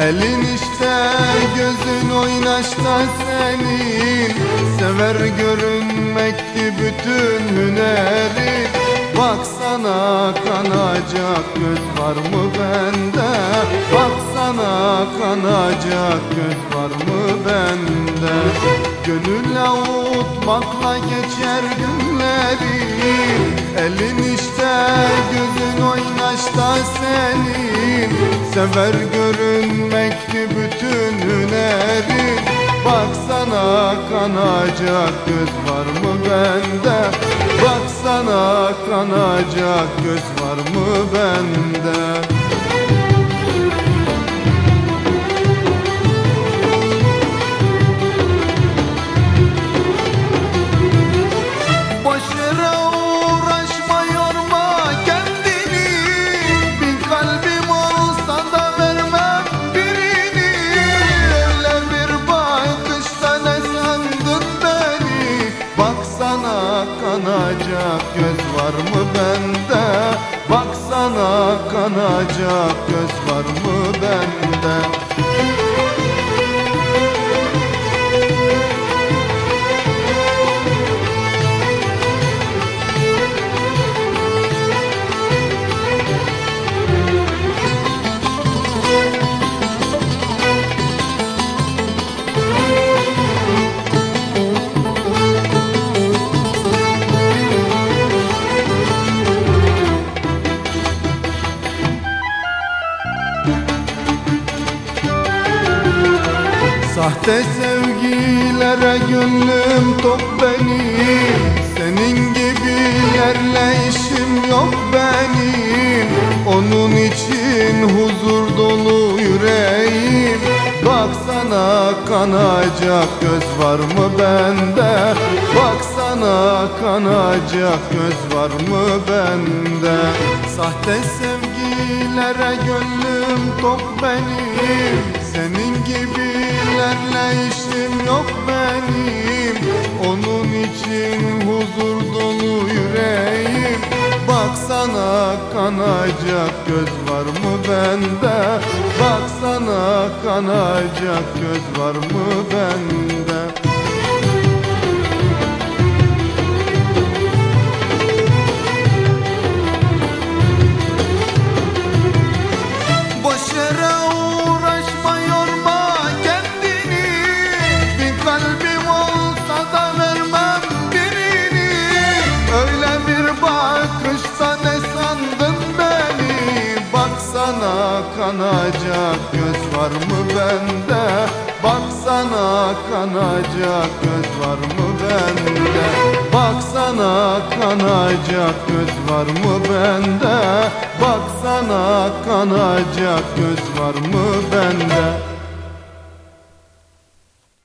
Elin işte gözün oynaşta senin, sever görünmekti bütün hüneri. Baksana kanacak göz var mı bende, baksana kanacak göz var mı bende. Gönül avutmakla geçer günleri, elin işte gözün oynaşta senin, sever görünmekti bütün hüneri. Baksana kanacak göz var mı bende, baksana kanacak göz var mı bende. Kanacak göz var mı bende, baksana kanacak göz var mı bende. Sahte sevgilere gönlüm tok benim, senin gibilerle işim yok benim. Onun için huzur dolu yüreğim, baksana kanacak göz var mı bende, baksana kanacak göz var mı bende. Sahte sevgilere gönlüm tok benim, senin gibilerle işim yok benim. Onun için huzur dolu yüreğim, baksana kanacak göz var mı bende, baksana kanacak göz var mı bende. Kanacak göz var mı bende, baksana kanacak göz var mı bende. Baksana kanacak göz var mı bende, baksana kanacak göz var mı bende.